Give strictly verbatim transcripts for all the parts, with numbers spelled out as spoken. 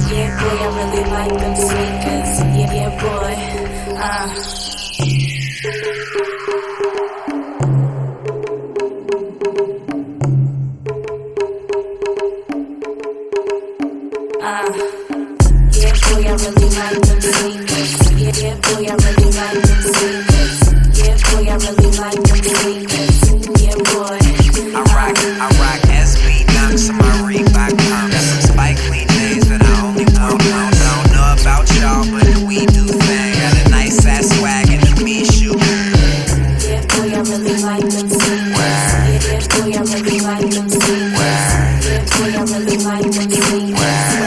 Yeah, boy, I really like them sneakers. Yeah, yeah, boy. Uh. Uh, yeah, boy, I really like them sneakers. Yeah, yeah, boy, I really like them sneakers. Yeah, boy, I really like them sneakers. Yeah, boy. I rock, I rock S B Dunks on my Reebok pump. Got some Spike Lee days that I only want. Don't, don't know about y'all, but we do thing. Got a nice ass swag and the me shoe. Yeah, boy, I really like them sneakers. Yeah, yeah, boy, I really like them sneakers. Yeah, boy, I really like them sneakers.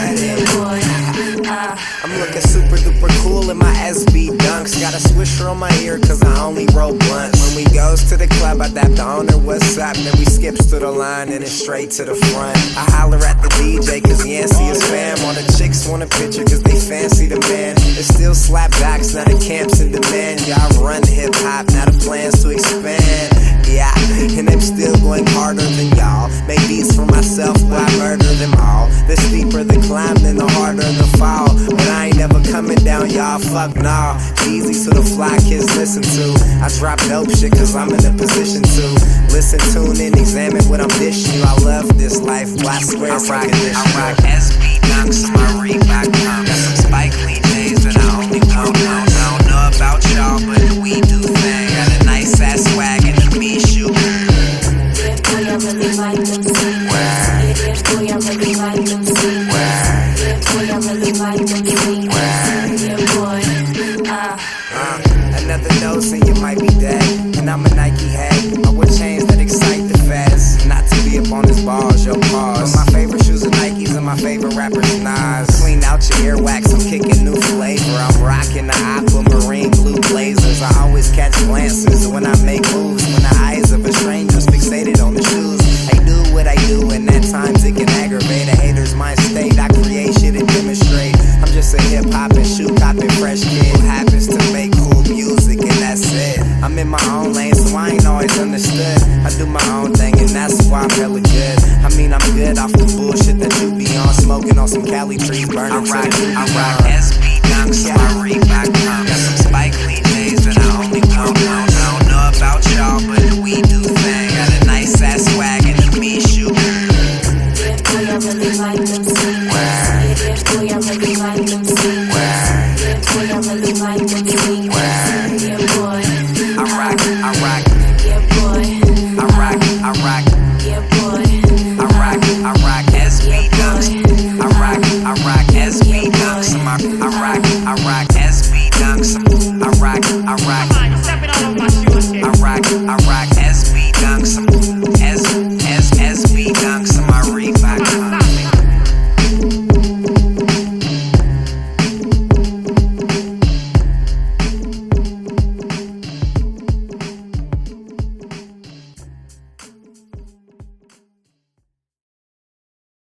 I'm looking super duper cool in my S B Dunks. Got a swisher on my ear cause I only roll blunts. When we goes to the club, I dap the owner, what's up? Then we skips to the line and it's straight to the front. I holler at the D J cause Yancey is fam. All the chicks want a picture cause they fancy the man. It's still slapbacks, now the camp's in demand. Y'all run hip hop, now the plans to expand. Yeah, and I'm still going harder than y'all. Make beats for myself, but I murder them all. The steeper the climb, then the harder the fall. But I ain't never coming down, y'all, fuck nah. Easy so the fly kids listen to. I drop dope shit cause I'm in a position to listen, tune in, examine what I'm dishing you. I love this life, but I swear it's like a I rock S B Dunks on my Reebok pump. Got some Spike Lee days that I only want. Don't, don't know about y'all, but we do thing. Got a nice ass swag and the me shoe. Yeah, boy, I really like them sneakers. Yeah, yeah, boy, I really like them sneakers. Yeah, boy, I really like them sneakers. Yeah, boy. Uh. Uh, another dose and you might be dead. And I'm a Nike head. I wear chains that excite the feds. Not to be up on his balls, your pause. But my favorite shoes are Nikes and my favorite rapper's Nas. Clean out your earwax, I'm kicking new flavor. I'm rocking the aquamarine blue blazers. I always catch glances when I make moves. When the eyes of a stranger's fixated on the shoes. I do what I do and at times it can aggravate a hater's mind state. I create shit and demonstrate. I'm just a hip hop and shoe copping fresh kid who happens to make cool music and that's it. I'm in my own lane so I ain't always understood. I do my own thing and that's why I'm hella good. I mean I'm good off the bullshit that you be on. Smoking on some Cali trees, burning I rock, to the I rock S B Dunks on my Reebok pump. Got some Spike Lee days that I only want. Don't, don't know about y'all, but we do thing. Got a nice ass swag and the me shoe. Yeah, boy, I really like them sneakers. Yeah, yeah, boy, I really like them sneakers. Yeah, boy, I really like them sneakers. Yeah, boy. I rock, I rock, Yeah, boy. I rock, I rock, Yeah, boy. I rock, I rock S B Dunks. I rock, I rock S B Dunks. I rock, I rock S B Dunks. I rock, I rock, I rock, I